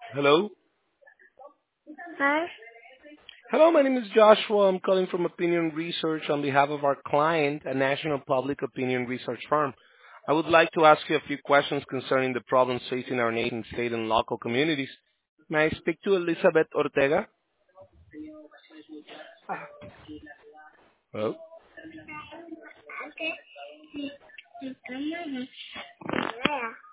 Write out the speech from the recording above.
Hello? Hi. Hello, my name is Joshua. I'm calling from Opinion Research on behalf of our client, a national public opinion research firm. I would like to ask you a few questions concerning the problems facing our nation, state, and local communities. May I speak to Elizabeth Ortega? Hello? Okay.